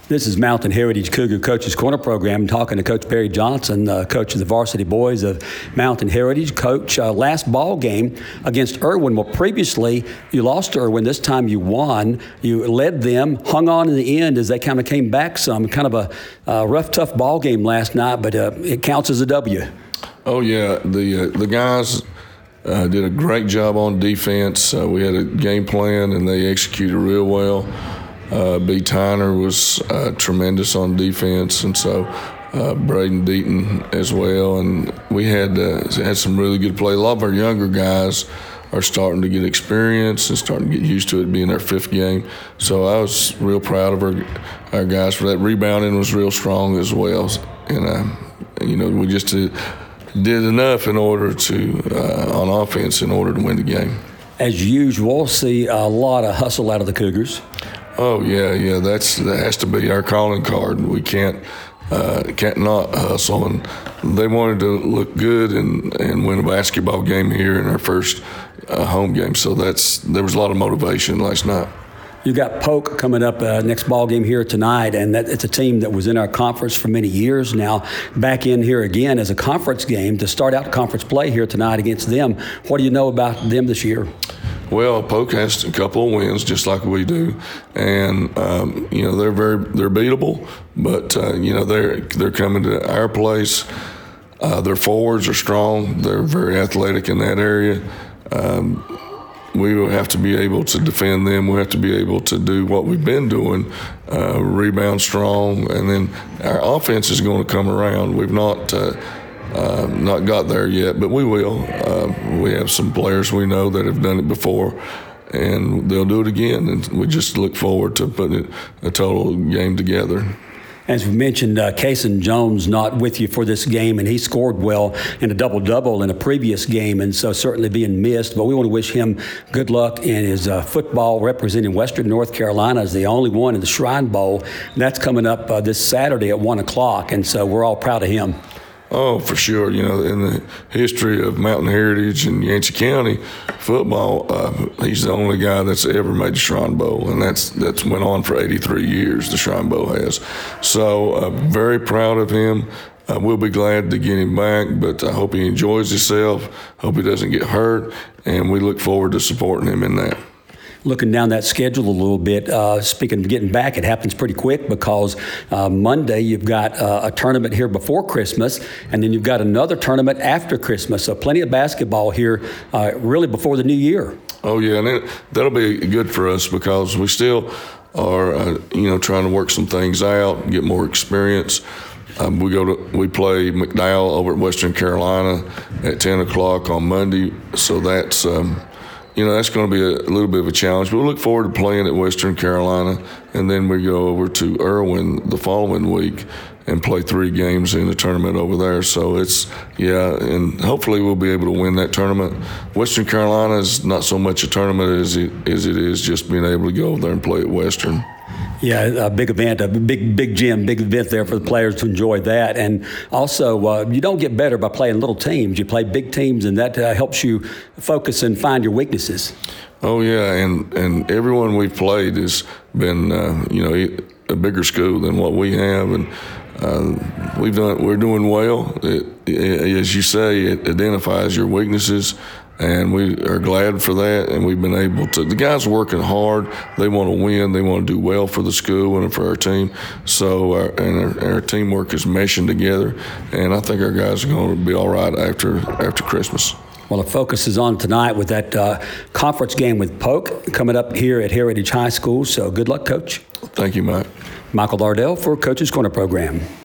This is Mountain Heritage Cougar Coaches Corner program, talking to Coach Perry Johnson, coach of the varsity boys of Mountain Heritage. Coach, last ball game against Irwin. Well, previously you lost to Irwin. This time you won. You led them, hung on in the end as they kind of came back some. Kind of a rough, tough ball game last night, but it counts as a W. Oh, yeah. The guys did a great job on defense. We had a game plan, and they executed real well. B. Tyner was tremendous on defense, and so Braden Deaton as well. And we had some really good play. A lot of our younger guys are starting to get experience and starting to get used to it being their fifth game. So I was real proud of our guys for that. Rebounding was real strong as well. And, we just did enough in order to, on offense, in order to win the game. As usual, see a lot of hustle out of the Cougars. Oh, yeah, that has to be our calling card. We can't not hustle. And they wanted to look good and win a basketball game here in our first home game. So there was a lot of motivation last night. You got Polk coming up next ball game here tonight, and it's a team that was in our conference for many years now, back in here again as a conference game to start out conference play here tonight against them. What do you know about them this year? Well, Polk has a couple of wins, just like we do, and they're beatable. But they're coming to our place. Their forwards are strong. They're very athletic in that area. We will have to be able to defend them. We have to be able to do what we've been doing, rebound strong, and then our offense is going to come around. We've not got there yet, but we will. We have some players we know that have done it before, and they'll do it again. And we just look forward to putting a total game together. As we mentioned, Kason Jones not with you for this game, and he scored well in a double-double in a previous game, and so certainly being missed. But we want to wish him good luck in his football representing Western North Carolina as the only one in the Shrine Bowl. And that's coming up this Saturday at 1 o'clock, and so we're all proud of him. Oh, for sure. In the history of Mountain Heritage and Yancey County football, he's the only guy that's ever made the Shrine Bowl, and that's went on for 83 years, the Shrine Bowl has. So very proud of him. We'll be glad to get him back, but I hope he enjoys himself, hope he doesn't get hurt, and we look forward to supporting him in that. Looking down that schedule a little bit, speaking of getting back, it happens pretty quick because Monday you've got a tournament here before Christmas, and then you've got another tournament after Christmas. So plenty of basketball here really before the new year. Oh, yeah, and that'll be good for us because we still are, trying to work some things out, get more experience. We play McDowell over at Western Carolina at 10 o'clock on Monday, so that's that's going to be a little bit of a challenge. But we look forward to playing at Western Carolina, and then we go over to Irwin the following week and play 3 games in the tournament over there. So and hopefully we'll be able to win that tournament. Western Carolina is not so much a tournament as it is just being able to go over there and play at Western. Yeah, a big event, a big gym, big event there for the players to enjoy that. And also, you don't get better by playing little teams. You play big teams, and that helps you focus and find your weaknesses. Oh, yeah, and everyone we've played has been, a bigger school than what we have, and we're doing well. As you say, it identifies your weaknesses. And we are glad for that, and we've been able to. The guys are working hard. They want to win. They want to do well for the school and for our team. So, our teamwork is meshing together, and I think our guys are going to be all right after Christmas. Well, the focus is on tonight with that conference game with Polk coming up here at Heritage High School. So, good luck, Coach. Thank you, Mike. Michael Lardell for Coach's Corner program.